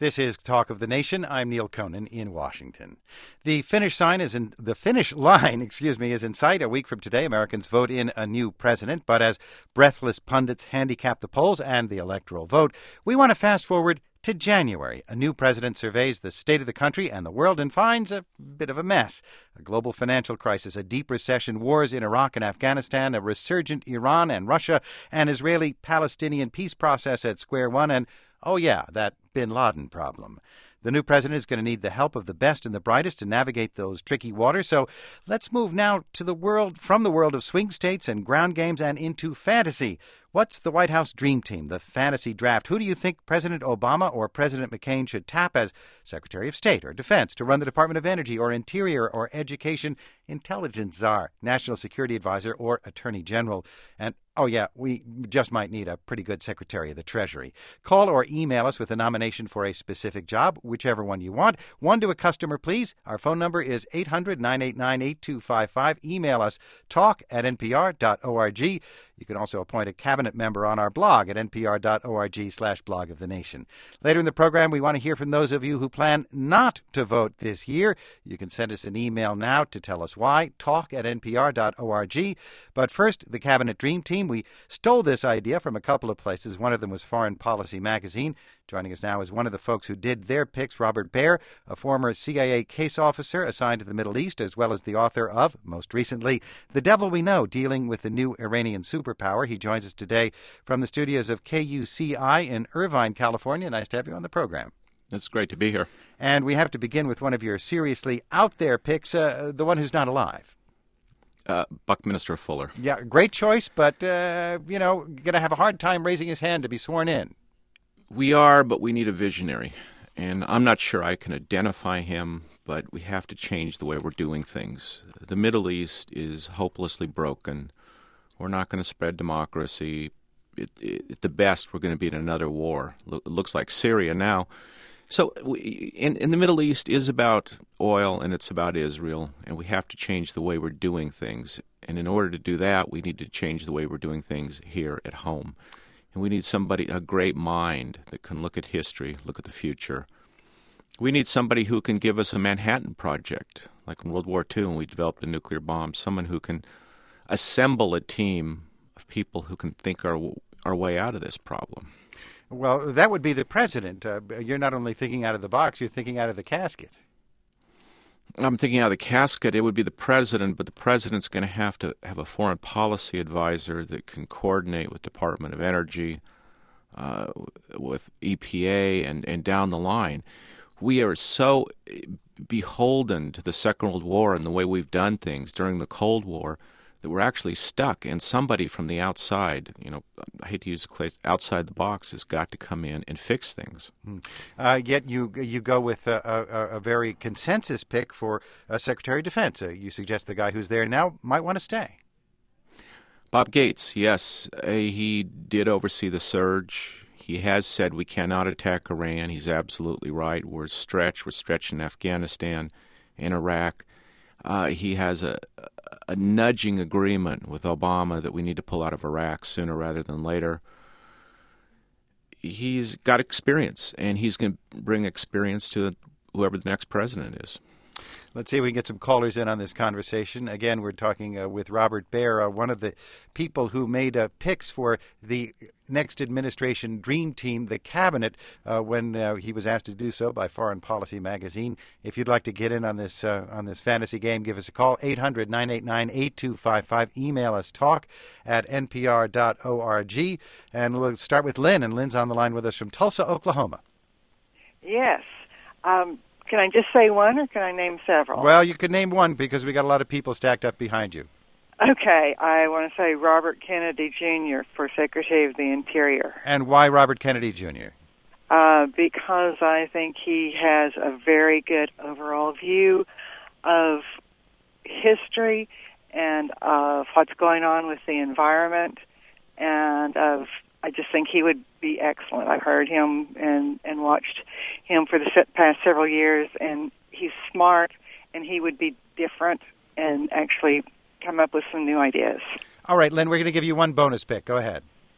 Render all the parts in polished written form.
This is Talk of the Nation. I'm Neil Conan in Washington. The finish line is in sight. A week from today, Americans vote in a new president. But as breathless pundits handicap the polls and the electoral vote, we want to fast forward to January. A new president surveys the state of the country and the world and finds a bit of a mess. A global financial crisis, a deep recession, wars in Iraq and Afghanistan, a resurgent Iran and Russia, an Israeli-Palestinian peace process at square one, and, oh yeah, that bin Laden problem. The new president is going to need the help of the best and the brightest to navigate those tricky waters. So let's move now to from the world of swing states and ground games and into fantasy. What's the White House dream team, the fantasy draft? Who do you think President Obama or President McCain should tap as Secretary of State or Defense to run the Department of Energy or Interior or Education, Intelligence Czar, National Security Advisor, or Attorney General? And, oh yeah, we just might need a pretty good Secretary of the Treasury. Call or email us with a nomination for a specific job, whichever one you want. One to a customer, please. Our phone number is 800-989-8255. Email us talk@npr.org. You can also appoint a cabinet member on our blog at npr.org/blog of the nation. Later in the program, we want to hear from those of you who plan not to vote this year. You can send us an email now to tell us why, talk@npr.org. But first, the Cabinet Dream Team. We stole this idea from a couple of places. One of them was Foreign Policy Magazine. Joining us now is one of the folks who did their picks, Robert Baer, a former CIA case officer assigned to the Middle East, as well as the author of, most recently, The Devil We Know, Dealing with the New Iranian Superpower. He joins us today from the studios of KUCI in Irvine, California. Nice to have you on the program. It's great to be here. And we have to begin with one of your seriously out there picks, the one who's not alive. Buckminster Fuller. Yeah, great choice, but, going to have a hard time raising his hand to be sworn in. We are, but we need a visionary. And I'm not sure I can identify him, but we have to change the way we're doing things. The Middle East is hopelessly broken. We're not going to spread democracy. At the best, we're going to be in another war. It looks like Syria now. So in the Middle East is about oil and it's about Israel, and we have to change the way we're doing things. And in order to do that, we need to change the way we're doing things here at home. And we need a great mind that can look at history, look at the future. We need somebody who can give us a Manhattan Project, like in World War II when we developed a nuclear bomb, someone who can assemble a team of people who can think our way out of this problem. Well, that would be the president. You're not only thinking out of the box, you're thinking out of the casket. I'm thinking out of the casket. It would be the president, but the president's going to have a foreign policy advisor that can coordinate with Department of Energy, with EPA, and down the line. We are so beholden to the Second World War and the way we've done things during the Cold War that we're actually stuck, and somebody from the outside, I hate to use the phrase, outside the box, has got to come in and fix things. Yet you go with a very consensus pick for Secretary of Defense. You suggest the guy who's there now might want to stay. Bob Gates, yes. He did oversee the surge. He has said we cannot attack Iran. He's absolutely right. We're stretched. We're stretched in Afghanistan, in Iraq. He has a nudging agreement with Obama that we need to pull out of Iraq sooner rather than later. He's got experience, and he's going to bring experience to whoever the next president is. Let's see if we can get some callers in on this conversation. Again, we're talking with Robert Baer, one of the people who made picks for the next administration dream team, the cabinet, when he was asked to do so by Foreign Policy Magazine. If you'd like to get in on this fantasy game, give us a call, 800-989-8255. Email us, talk@npr.org. And we'll start with Lynn, and Lynn's on the line with us from Tulsa, Oklahoma. Yes. Can I just say one, or can I name several? Well, you can name one because we got a lot of people stacked up behind you. Okay, I want to say Robert Kennedy Jr. for Secretary of the Interior. And why Robert Kennedy Jr.? Because I think he has a very good overall view of history and of what's going on with the environment, and I just think he would be excellent. I've heard him and watched him for the past several years, and he's smart, and he would be different and actually come up with some new ideas. All right, Lynn, we're going to give you one bonus pick. Go ahead.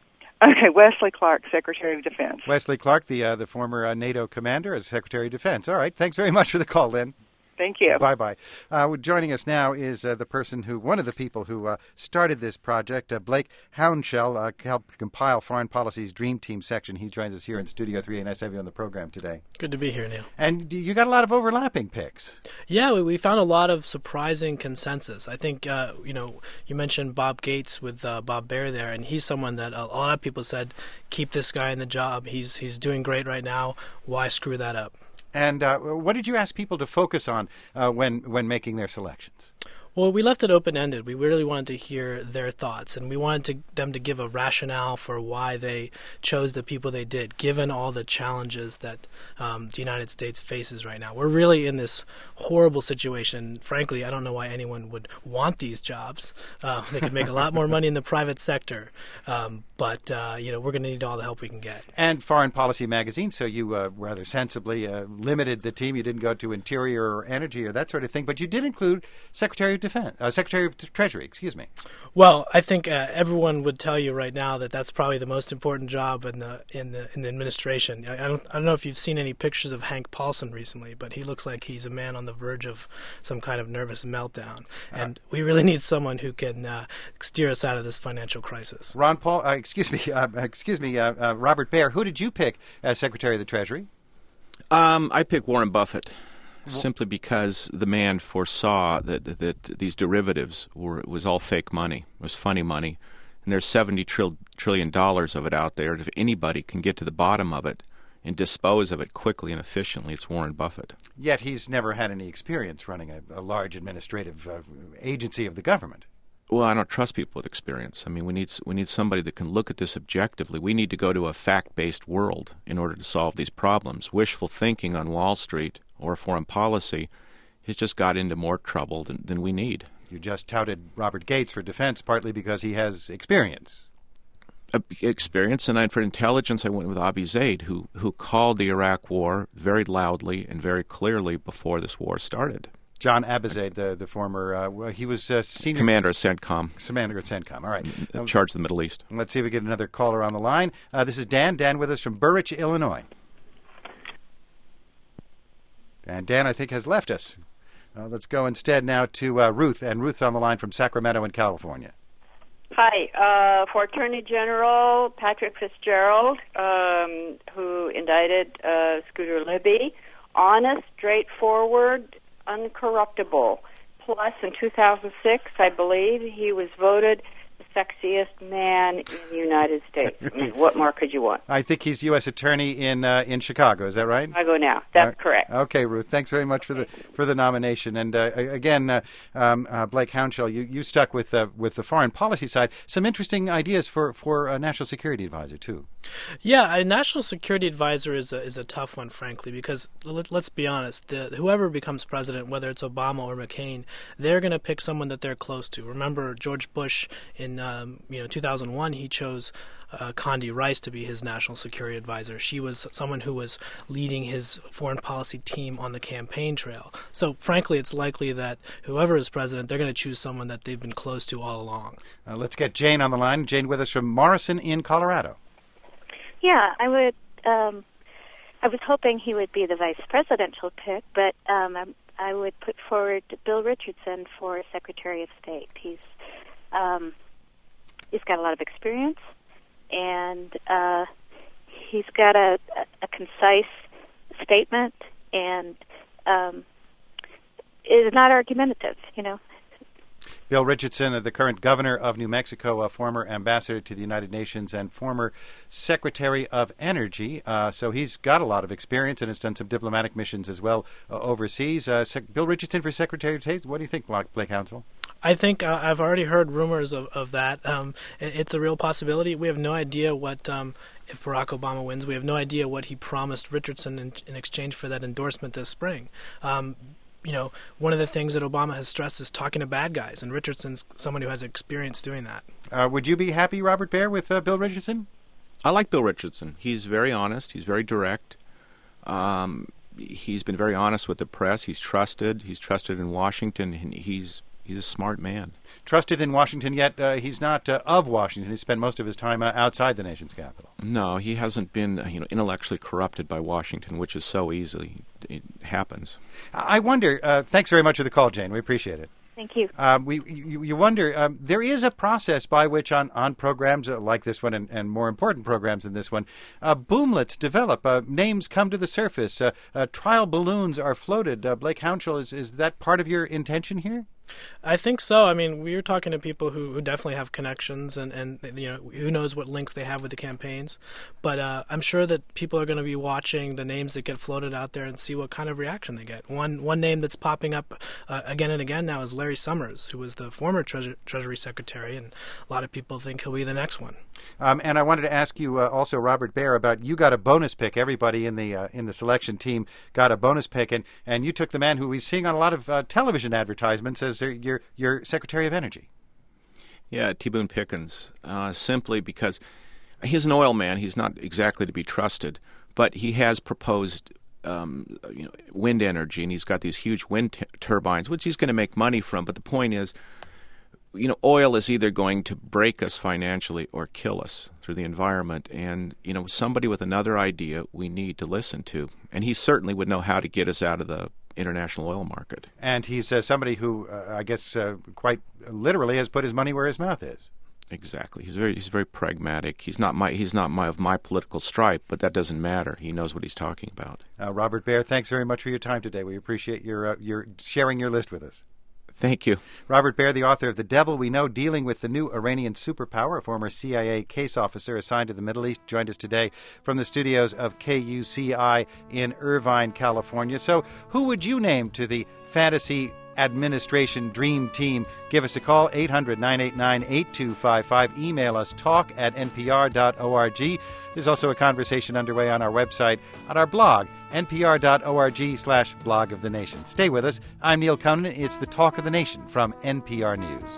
Okay, Wesley Clark, Secretary of Defense. Wesley Clark, the former NATO commander, as Secretary of Defense. All right. Thanks very much for the call, Lynn. Thank you. Bye-bye. Joining us now is one of the people who started this project, Blake Hounshell, helped compile Foreign Policy's Dream Team section. He joins us here in Studio 3A. Nice to have you on the program today. Good to be here, Neil. And you got a lot of overlapping picks. Yeah, we found a lot of surprising consensus. I think, you mentioned Bob Gates with Bob Baer there, and he's someone that a lot of people said, keep this guy in the job. He's doing great right now. Why screw that up? And what did you ask people to focus on when making their selections? Well, we left it open-ended. We really wanted to hear their thoughts, and we wanted them to give a rationale for why they chose the people they did, given all the challenges that the United States faces right now. We're really in this horrible situation. Frankly, I don't know why anyone would want these jobs. They could make a lot more money in the private sector, but we're going to need all the help we can get. And Foreign Policy magazine, so you rather sensibly limited the team. You didn't go to Interior or Energy or that sort of thing, but you did include Secretary of Treasury, excuse me. Well, I think everyone would tell you right now that that's probably the most important job in the administration. I don't know if you've seen any pictures of Hank Paulson recently, but he looks like he's a man on the verge of some kind of nervous meltdown. And we really need someone who can steer us out of this financial crisis. Robert Baer, who did you pick as Secretary of the Treasury? I picked Warren Buffett. Simply because the man foresaw that these derivatives was all fake money, it was funny money, and there's $70 trillion of it out there. If anybody can get to the bottom of it and dispose of it quickly and efficiently, it's Warren Buffett. Yet he's never had any experience running a large administrative agency of the government. Well, I don't trust people with experience. I mean, we need somebody that can look at this objectively. We need to go to a fact-based world in order to solve these problems. Wishful thinking on Wall Street or foreign policy has just got into more trouble than we need. You just touted Robert Gates for defense, partly because he has experience. Experience, and for intelligence, I went with Abi Zaid, who called the Iraq War very loudly and very clearly before this war started. John Abizaid, the former, he was senior commander of CENTCOM. Commander at CENTCOM. All right, in charge of the Middle East. Let's see if we get another caller on the line. This is Dan. Dan with us from Burrich, Illinois. And Dan, I think, has left us. Let's go instead now to Ruth, and Ruth's on the line from Sacramento in California. Hi. For Attorney General Patrick Fitzgerald, who indicted Scooter Libby, honest, straightforward, uncorruptible. Plus, in 2006, I believe, he was voted the sexiest man in the United States. I mean, what more could you want? I think he's U.S. Attorney in Chicago. Is that right? Chicago now. That's correct. Okay, Ruth. Thanks very much for the nomination. And again, Blake Hounshell, you stuck with the foreign policy side. Some interesting ideas for a national security advisor too. Yeah, a national security advisor is a tough one, frankly, because let's be honest. Whoever becomes president, whether it's Obama or McCain, they're going to pick someone that they're close to. Remember George Bush in 2001, he chose Condi Rice to be his national security advisor. She was someone who was leading his foreign policy team on the campaign trail. So, frankly, it's likely that whoever is president, they're going to choose someone that they've been close to all along. Let's get Jane on the line. Jane with us from Morrison in Colorado. Yeah, I was hoping he would be the vice presidential pick, but I would put forward Bill Richardson for Secretary of State. He's got a lot of experience, and he's got a concise statement, and is not argumentative, Bill Richardson, the current governor of New Mexico, a former ambassador to the United Nations, and former Secretary of Energy. So he's got a lot of experience and has done some diplomatic missions as well overseas. Bill Richardson for Secretary of State. What do you think, Blake Hounshell? I think I've already heard rumors of that. It's a real possibility. We have no idea what, if Barack Obama wins, we have no idea what he promised Richardson in exchange for that endorsement this spring. One of the things that Obama has stressed is talking to bad guys, and Richardson's someone who has experience doing that. Would you be happy, Robert Baer, with Bill Richardson? I like Bill Richardson. He's very honest. He's very direct. He's been very honest with the press. He's trusted. He's trusted in Washington. And he's He's a smart man. Trusted in Washington, yet he's not of Washington. He spent most of his time outside the nation's capital. No, he hasn't been intellectually corrupted by Washington, which is so easily it happens. I wonder, thanks very much for the call, Jane. We appreciate it. Thank you. You wonder, there is a process by which on programs like this one and more important programs than this one, boomlets develop, names come to the surface, trial balloons are floated. Blake Hounshill, is that part of your intention here? I think so. I mean, we were talking to people who definitely have connections and who knows what links they have with the campaigns. But I'm sure that people are going to be watching the names that get floated out there and see what kind of reaction they get. One name that's popping up again and again now is Larry Summers, who was the former Treasury Secretary, and a lot of people think he'll be the next one. And I wanted to ask you also, Robert Baer, about you got a bonus pick. Everybody in the selection team got a bonus pick, and you took the man who we're seeing on a lot of television advertisements as your Secretary of Energy. Yeah, T. Boone Pickens, simply because he's an oil man. He's not exactly to be trusted, but he has proposed wind energy, and he's got these huge wind turbines, which he's going to make money from. But the point is, oil is either going to break us financially or kill us through the environment. And, somebody with another idea we need to listen to. And he certainly would know how to get us out of the international oil market. And he's somebody who, I guess, quite literally has put his money where his mouth is. Exactly. He's very pragmatic. He's not of my political stripe, but that doesn't matter. He knows what he's talking about. Robert Baer, thanks very much for your time today. We appreciate your sharing your list with us. Thank you. Robert Baer, the author of The Devil We Know, Dealing with the New Iranian Superpower, a former CIA case officer assigned to the Middle East, joined us today from the studios of KUCI in Irvine, California. So who would you name to the fantasy administration dream team? Give us a call, 800-989-8255. Email us, talk@npr.org. There's also a conversation underway on our website, on our blog, npr.org/blog of the nation. Stay with us. I'm Neil Conan. It's the Talk of the Nation from NPR News.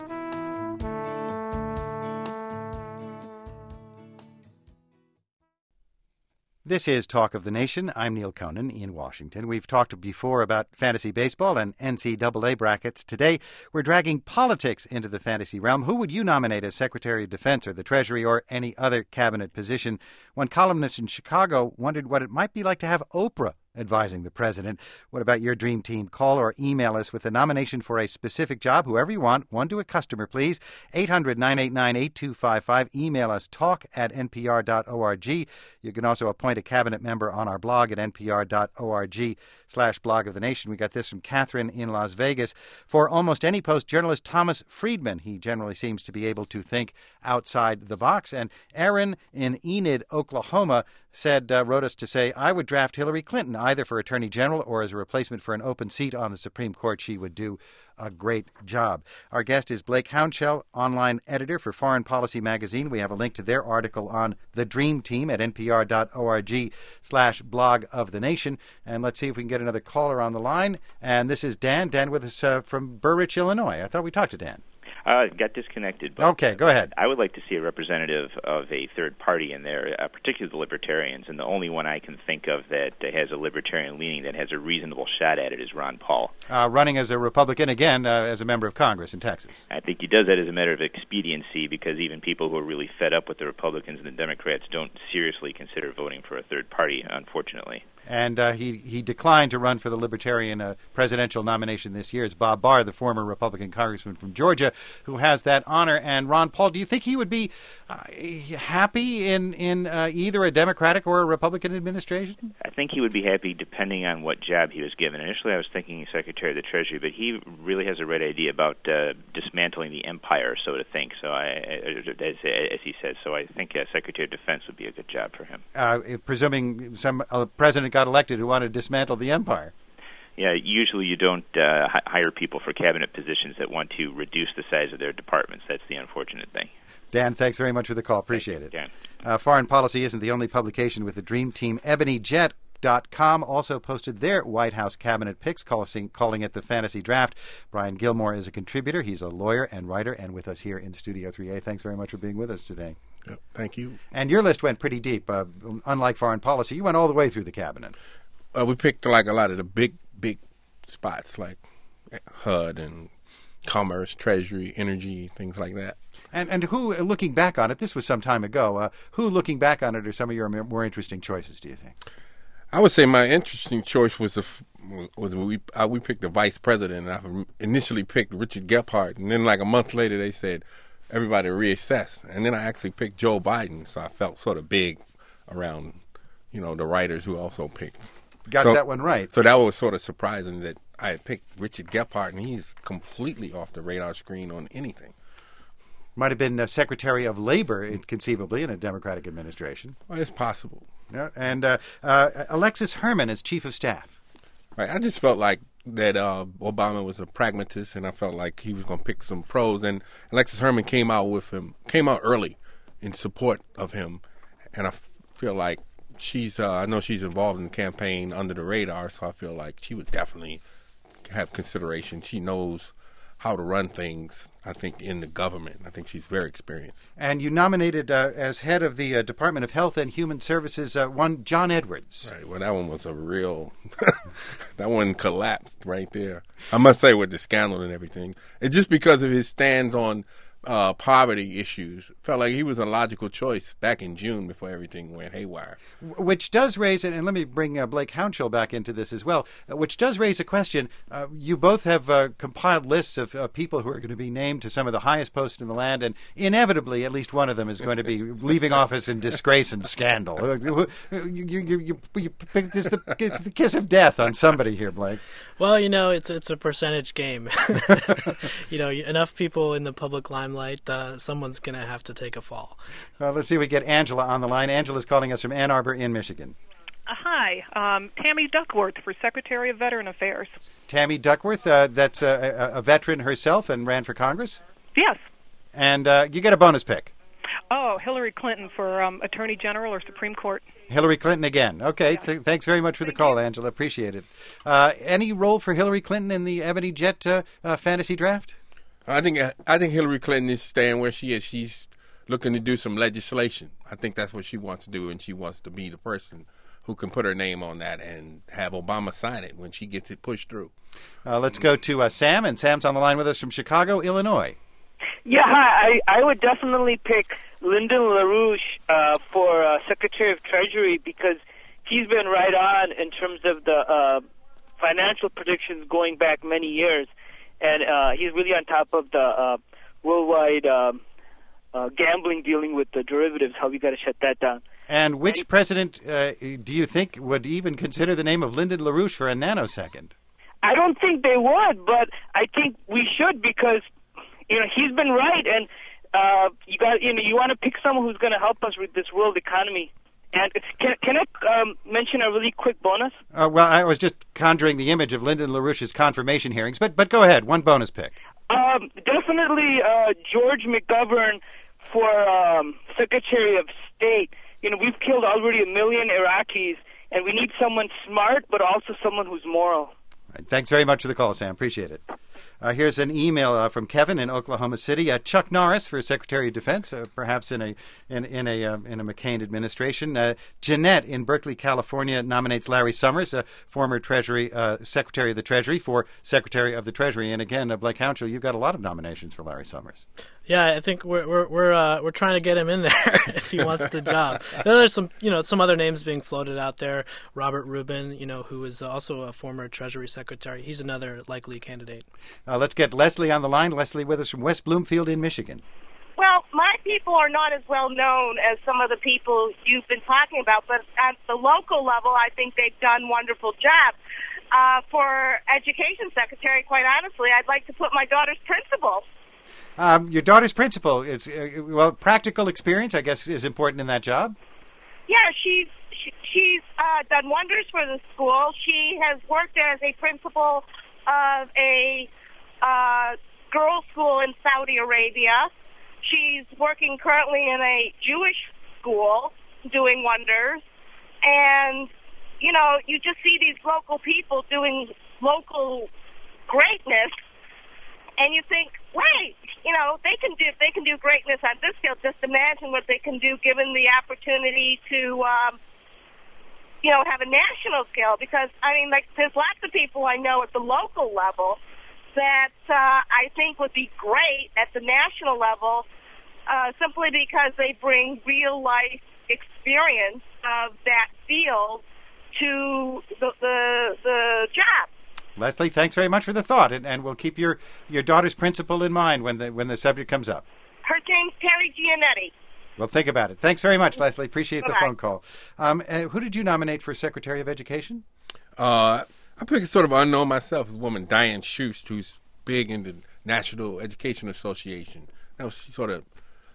This is Talk of the Nation. I'm Neil Conan in Washington. We've talked before about fantasy baseball and NCAA brackets. Today, we're dragging politics into the fantasy realm. Who would you nominate as Secretary of Defense or the Treasury or any other cabinet position? One columnist in Chicago wondered what it might be like to have Oprah advising the president. What about your dream team? Call or email us with a nomination for a specific job, whoever you want. One to a customer, please. 800-989-8255. Email us, talk@npr.org. You can also appoint a cabinet member on our blog at npr.org/blog of the nation. We got this from Catherine in Las Vegas. For almost any post, journalist Thomas Friedman. He generally seems to be able to think outside the box. And Aaron in Enid, Oklahoma, wrote us to say, I would draft Hillary Clinton either for Attorney General or as a replacement for an open seat on the Supreme Court. She would do a great job. Our guest is Blake Hounshill, online editor for Foreign Policy magazine. We have a link to their article on the Dream Team at npr.org/blog of the nation. And let's see if we can get another caller on the line. And this is Dan. Dan with us from Burr Ridge, Illinois. I thought we talked to Dan. Got disconnected. But, okay, go ahead. I would like to see a representative of a third party in there, particularly the Libertarians. And the only one I can think of that has a Libertarian leaning that has a reasonable shot at it is Ron Paul. Running as a Republican, again, as a member of Congress in Texas. I think he does that as a matter of expediency because even people who are really fed up with the Republicans and the Democrats don't seriously consider voting for a third party, unfortunately. And he declined to run for the Libertarian presidential nomination this year. It's Bob Barr, the former Republican congressman from Georgia, who has that honor. And Ron Paul, do you think he would be happy in either a Democratic or a Republican administration? I think he would be happy depending on what job he was given. Initially, I was thinking Secretary of the Treasury, but he really has a right idea about dismantling the empire, so to think. So, as he says, so I think Secretary of Defense would be a good job for him. Presuming some president got elected who wanted to dismantle the empire. Yeah, usually you don't hire people for cabinet positions that want to reduce the size of their departments. That's the unfortunate thing. Dan, thanks very much for the call. Appreciate it. Dan. Foreign Policy isn't the only publication with the Dream Team. EbonyJet.com also posted their White House cabinet picks, calling it the fantasy draft. Brian Gilmore is a contributor. He's a lawyer and writer and with us here in Studio 3A. Thanks very much for being with us today. Thank you. And your list went pretty deep. Unlike Foreign Policy, you went all the way through the cabinet. We picked like a lot of the big spots like HUD and commerce, treasury, energy, things like that. And who, looking back on it, this was some time ago, who, looking back on it, are some of your more interesting choices, do you think? I would say my interesting choice was we picked the vice president. And I initially picked Richard Gephardt, and then like a month later they said everybody reassess. And then I actually picked Joe Biden, so I felt sort of big around, the writers who also picked. Got that one right. So that was sort of surprising that I had picked Richard Gephardt, and he's completely off the radar screen on anything. Might have been Secretary of Labor, conceivably, in a Democratic administration. Well, it's possible. Yeah, and Alexis Herman as Chief of Staff. Right. I just felt like that Obama was a pragmatist, and I felt like he was going to pick some pros. And Alexis Herman came out early in support of him, and I feel like I know she's involved in the campaign under the radar, so I feel like she would definitely have consideration. She knows how to run things, I think, in the government. I think she's very experienced. And you nominated as head of the Department of Health and Human Services one John Edwards. Right. Well, that one was a real that one collapsed right there. I must say, with the scandal and everything, it's just because of his stands on poverty issues. Felt like he was a logical choice back in June before everything went haywire. Which does raise, and let me bring Blake Hounshill back into this as well, which does raise a question. You both have compiled lists of people who are going to be named to some of the highest posts in the land, and inevitably at least one of them is going to be leaving office in disgrace and scandal. It's the kiss of death on somebody here, Blake. Well, it's a percentage game. Enough people in the public limelight, someone's going to have to take a fall. Let's see if we get Angela on the line. Angela's calling us from Ann Arbor in Michigan. Hi, Tammy Duckworth for Secretary of Veteran Affairs. Tammy Duckworth, that's a veteran herself and ran for Congress? Yes. And you get a bonus pick. Oh, Hillary Clinton for Attorney General or Supreme Court. Hillary Clinton again. Okay, thanks very much for the call, Angela. Appreciate it. Any role for Hillary Clinton in the Ebony Jet fantasy draft? I think Hillary Clinton is staying where she is. She's looking to do some legislation. I think that's what she wants to do, and she wants to be the person who can put her name on that and have Obama sign it when she gets it pushed through. Let's go to Sam, and Sam's on the line with us from Chicago, Illinois. Yeah, hi. I would definitely pick Lyndon LaRouche for Secretary of Treasury because he's been right on in terms of the financial predictions going back many years. And he's really on top of the worldwide gambling dealing with the derivatives, how we got to shut that down. And which president do you think would even consider the name of Lyndon LaRouche for a nanosecond? I don't think they would, but I think we should because he's been right, and you want to pick someone who's going to help us with this world economy. And can I mention a really quick bonus? Well, I was just conjuring the image of Lyndon LaRouche's confirmation hearings, but go ahead, one bonus pick. Definitely George McGovern for Secretary of State. We've killed already 1 million Iraqis, and we need someone smart, but also someone who's moral. Right. Thanks very much for the call, Sam. Appreciate it. Here's an email from Kevin in Oklahoma City. Chuck Norris for Secretary of Defense, perhaps in a McCain administration. Jeanette in Berkeley, California, nominates Larry Summers, former Secretary of the Treasury, for Secretary of the Treasury. And again, Blake Hounshill, you've got a lot of nominations for Larry Summers. Yeah, I think we're trying to get him in there if he wants the job. There's some other names being floated out there. Robert Rubin, who is also a former Treasury Secretary. He's another likely candidate. Let's get Leslie on the line. Leslie with us from West Bloomfield in Michigan. Well, my people are not as well known as some of the people you've been talking about, but at the local level, I think they've done wonderful jobs. For Education Secretary, quite honestly, I'd like to put my daughter's principal. Your daughter's principal is practical experience, I guess, is important in that job. Yeah, she's done wonders for the school. She has worked as a principal of a girls' school in Saudi Arabia. She's working currently in a Jewish school, doing wonders. And you just see these local people doing local greatness, and you think, wait, they can do greatness on this scale. Just imagine what they can do given the opportunity to, have a national scale. Because there's lots of people I know at the local level that I think would be great at the national level, simply because they bring real life experience of that field to the job. Leslie, thanks very much for the thought, and we'll keep your daughter's principal in mind when the subject comes up. Her name's Terry Giannetti. Well, think about it. Thanks very much, Leslie. Appreciate Bye-bye. the phone call. Who did you nominate for Secretary of Education? I picked sort of unknown myself, a woman, Diane Schust, who's big in the National Education Association. Now, she's sort of,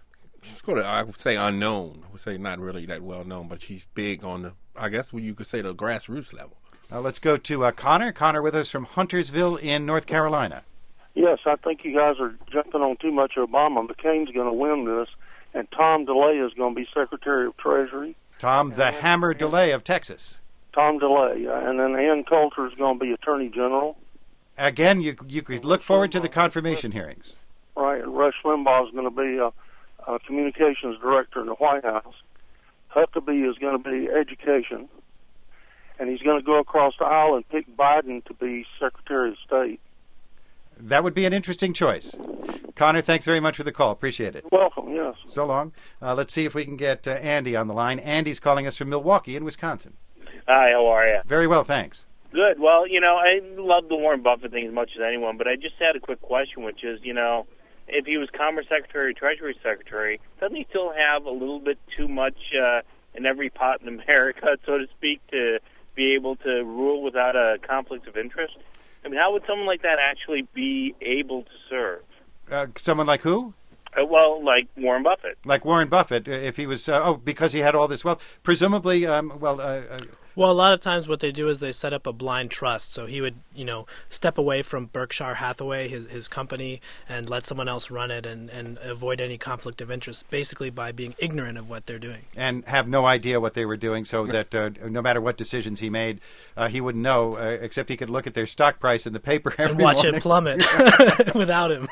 I would say, unknown. I would say not really that well known, but she's big on the, I guess what you could say, the grassroots level. Let's go to Connor. Connor with us from Huntersville in North Carolina. Yes, I think you guys are jumping on too much Obama. McCain's going to win this, and Tom DeLay is going to be Secretary of Treasury. Tom the Hammer DeLay of Texas. Tom DeLay, and then Ann Coulter is going to be Attorney General. Again, you could look forward to the confirmation hearings. Right, and Rush Limbaugh is going to be a communications director in the White House. Huckabee is going to be education. And he's going to go across the aisle and pick Biden to be Secretary of State. That would be an interesting choice. Connor, thanks very much for the call. Appreciate it. Welcome, yes. So long. Let's see if we can get Andy on the line. Andy's calling us from Milwaukee in Wisconsin. Hi, how are you? Very well, thanks. Good. Well, I love the Warren Buffett thing as much as anyone, but I just had a quick question, which is, if he was Commerce Secretary, Treasury Secretary, doesn't he still have a little bit too much in every pot in America, so to speak, to be able to rule without a conflict of interest? I mean, how would someone like that actually be able to serve? Someone like who? Well, like Warren Buffett. Like Warren Buffett, if he was, because he had all this wealth. Presumably, well, a lot of times what they do is they set up a blind trust. So he would, step away from Berkshire Hathaway, his company, and let someone else run it and avoid any conflict of interest, basically by being ignorant of what they're doing. And have no idea what they were doing, so that no matter what decisions he made, he wouldn't know, except he could look at their stock price in the paper every and watch morning. it plummet without him.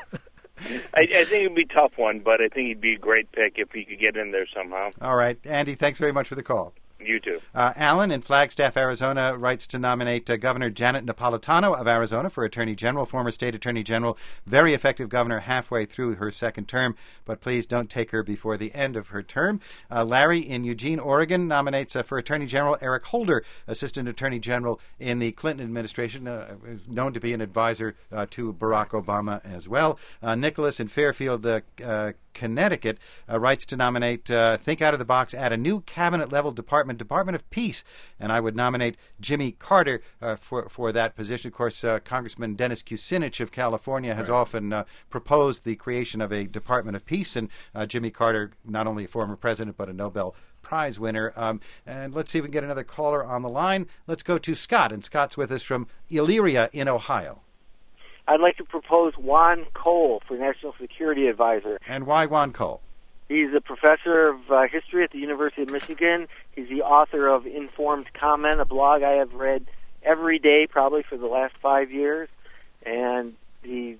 I think it would be a tough one, but I think he'd be a great pick if he could get in there somehow. All right. Andy, thanks very much for the call. You too. Alan in Flagstaff, Arizona, writes to nominate Governor Janet Napolitano of Arizona for Attorney General, former state Attorney General, very effective governor halfway through her second term, but please don't take her before the end of her term. Larry in Eugene, Oregon, nominates for Attorney General Eric Holder, Assistant Attorney General in the Clinton administration, known to be an advisor to Barack Obama as well. Nicholas in Fairfield, Connecticut, writes to nominate, think out of the box, add a new cabinet-level Department of Peace, and I would nominate Jimmy Carter for that position. Of course, Congressman Dennis Kucinich of California has often proposed the creation of a Department of Peace, and Jimmy Carter, not only a former president, but a Nobel Prize winner. And let's see if we can get another caller on the line. Let's go to Scott, and Scott's with us from Elyria in Ohio. I'd like to propose Juan Cole for National Security Advisor. And why Juan Cole? He's a professor of history at the University of Michigan. He's the author of Informed Comment, a blog I have read every day probably for the last 5 years. And he's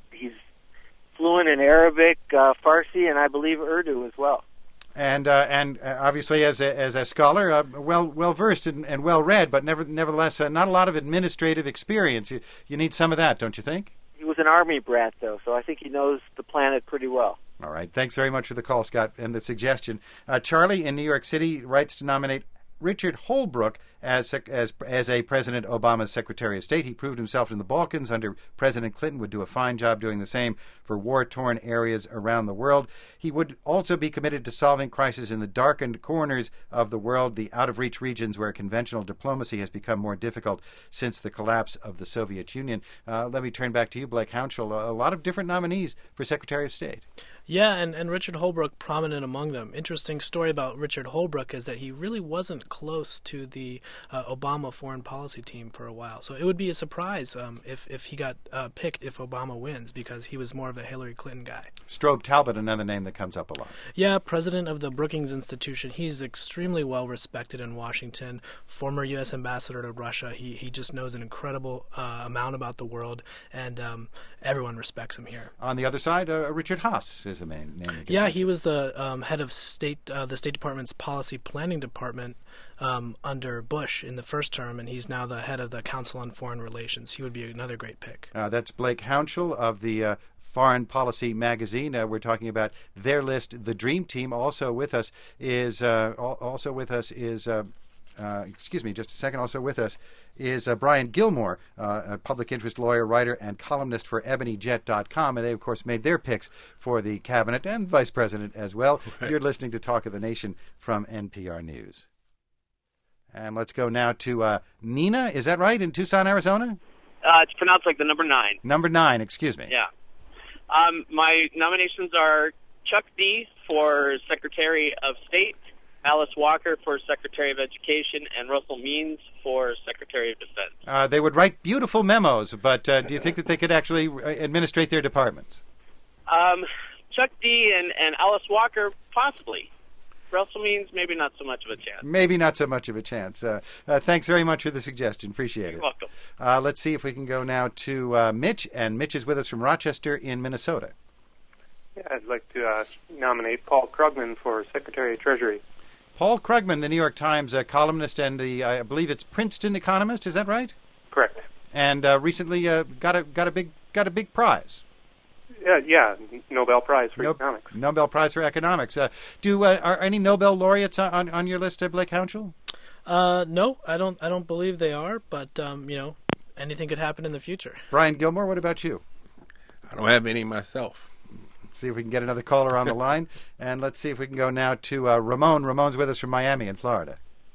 fluent in Arabic, Farsi, and I believe Urdu as well. And obviously, as a scholar, well versed and well read, but nevertheless, not a lot of administrative experience. You need some of that, don't you think? He was an Army brat, though, so I think he knows the planet pretty well. All right. Thanks very much for the call, Scott, and the suggestion. Charlie in New York City writes to nominate Richard Holbrooke as a President Obama's Secretary of State. He proved himself in the Balkans under President Clinton, would do a fine job doing the same for war-torn areas around the world. He would also be committed to solving crises in the darkened corners of the world, the out-of-reach regions where conventional diplomacy has become more difficult since the collapse of the Soviet Union. Let me turn back to you, Blake Hounshell. A lot of different nominees for Secretary of State. Yeah, and Richard Holbrooke prominent among them. Interesting story about Richard Holbrooke is that he really wasn't close to the Obama foreign policy team for a while. So it would be a surprise if he got picked if Obama wins, because he was more of a Hillary Clinton guy. Strobe Talbot, another name that comes up a lot. Yeah, president of the Brookings Institution. He's extremely well respected in Washington, former U.S. ambassador to Russia. He just knows an incredible amount about the world, and everyone respects him here. On the other side, Richard Haas is a name. Yeah, he was the head of the State Department's Policy Planning Department under Bush in the first term, and he's now the head of the Council on Foreign Relations. He would be another great pick. That's Blake Hounshell of the Foreign Policy magazine. We're talking about their list. The Dream Team. Also with us is excuse me, just a second. Also with us is Brian Gilmore, a public interest lawyer, writer, and columnist for EbonyJet.com. And they, of course, made their picks for the cabinet and vice president as well. Right. You're listening to Talk of the Nation from NPR News. And let's go now to Nina. Is that right? In Tucson, Arizona? It's pronounced like the number 9. Number 9, excuse me. Yeah. My nominations are Chuck D for Secretary of State, Alice Walker for Secretary of Education, and Russell Means for Secretary of Defense. They would write beautiful memos, but do you think that they could actually administrate their departments? Chuck D and Alice Walker, possibly. Russell Means, maybe not so much of a chance. Maybe not so much of a chance. Thanks very much for the suggestion. Appreciate it. You're welcome. Let's see if we can go now to Mitch, and Mitch is with us from Rochester in Minnesota. Yeah, I'd like to nominate Paul Krugman for Secretary of Treasury. Paul Krugman, the New York Times columnist and the, I believe it's Princeton economist. Is that right? Correct. And recently got a big prize. Yeah, Nobel Prize for economics. Nobel Prize for economics. Are any Nobel laureates on your list, Blake Hounshell? No, I don't believe they are. But anything could happen in the future. Brian Gilmore, what about you? I don't have any myself. Let's see if we can get another caller on the line, and let's see if we can go now to Ramon. Ramon's with us from Miami in Florida.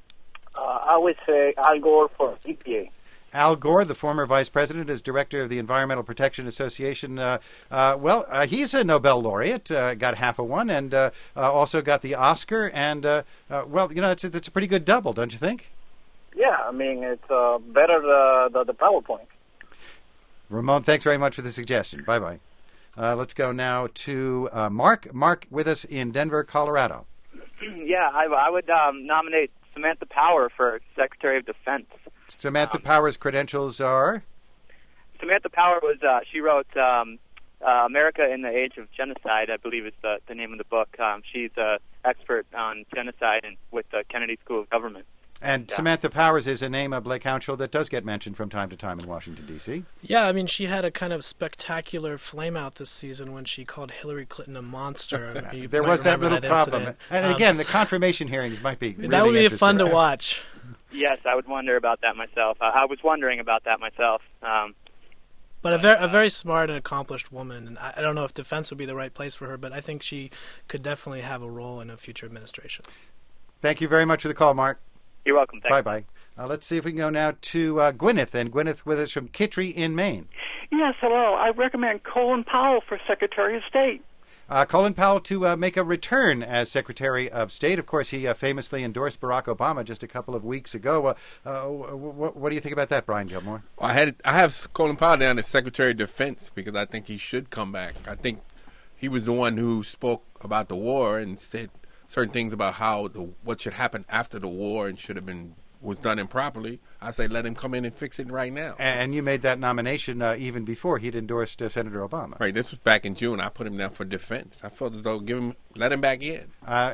I would say Al Gore for EPA. Al Gore, the former vice president, is director of the Environmental Protection Association. He's a Nobel laureate, got half a one, and also got the Oscar. And, it's a pretty good double, don't you think? Yeah, I mean, it's better the PowerPoint. Ramon, thanks very much for the suggestion. Bye-bye. Let's go now to Mark. Mark with us in Denver, Colorado. Yeah, I would nominate Samantha Power for Secretary of Defense. Samantha Power's credentials are? Samantha Power was, she wrote America in the Age of Genocide, I believe is the name of the book. She's an expert on genocide and with the Kennedy School of Government. And Samantha Powers is a name of Blake Hounshell that does get mentioned from time to time in Washington, D.C. Yeah, I mean, she had a kind of spectacular flame-out this season when she called Hillary Clinton a monster. There was that little problem. And again, the confirmation hearings might be really that would be fun to right? watch. Yes, I would wonder about that myself. I was wondering about that myself. But a very smart and accomplished woman. And I don't know if defense would be the right place for her, but I think she could definitely have a role in a future administration. Thank you very much for the call, Mark. You're welcome. Thanks. Bye-bye. Let's see if we can go now to Gwyneth. And Gwyneth with us from Kittery in Maine. Yes, hello. I recommend Colin Powell for Secretary of State. Colin Powell to make a return as Secretary of State. Of course, he famously endorsed Barack Obama just a couple of weeks ago. What do you think about that, Brian Gilmore? I have Colin Powell down as Secretary of Defense because I think he should come back. I think he was the one who spoke about the war and said certain things about how what should happen after the war and was done improperly. I say let him come in and fix it right now. And you made that nomination even before he'd endorsed Senator Obama. Right. This was back in June. I put him down for defense. I felt as though let him back in.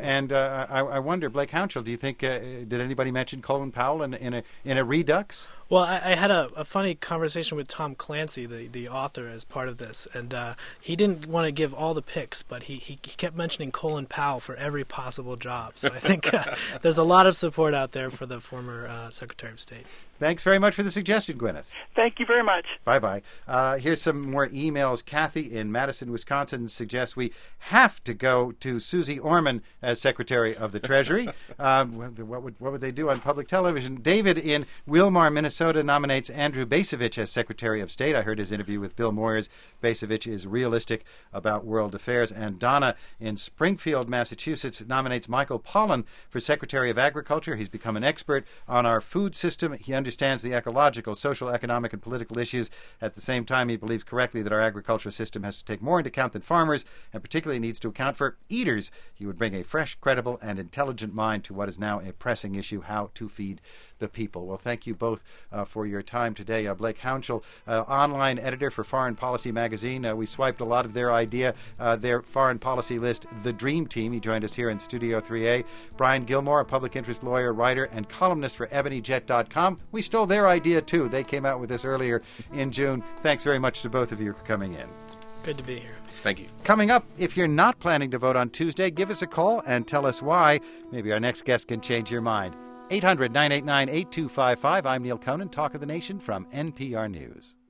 I wonder, Blake Hounshell, do you think did anybody mention Colin Powell in a redux? Well, I had a funny conversation with Tom Clancy, the author, as part of this, and he didn't want to give all the picks, but he kept mentioning Colin Powell for every possible job. So I think there's a lot of support out there for the former Secretary of State. Thanks very much for the suggestion, Gwyneth. Thank you very much. Bye-bye. Here's some more emails. Kathy in Madison, Wisconsin suggests we have to go to Susie Orman as Secretary of the Treasury. What would they do on public television? David in Wilmar, Minnesota nominates Andrew Bacevich as Secretary of State. I heard his interview with Bill Moyers. Bacevich is realistic about world affairs. And Donna in Springfield, Massachusetts nominates Michael Pollan for Secretary of Agriculture. He's become an expert on our food system. He understands the ecological, social, economic, and political issues. At the same time, he believes correctly that our agricultural system has to take more into account than farmers, and particularly needs to account for eaters. He would bring a fresh, credible, and intelligent mind to what is now a pressing issue, how to feed the people. Well, thank you both for your time today. Blake Hounshell, online editor for Foreign Policy Magazine. We swiped a lot of their idea, their foreign policy list, The Dream Team. He joined us here in Studio 3A. Brian Gilmore, a public interest lawyer, writer, and columnist for EbonyJet.com. We stole their idea, too. They came out with this earlier in June. Thanks very much to both of you for coming in. Good to be here. Thank you. Coming up, if you're not planning to vote on Tuesday, give us a call and tell us why. Maybe our next guest can change your mind. 800-989-8255. I'm Neil Conan, Talk of the Nation from NPR News.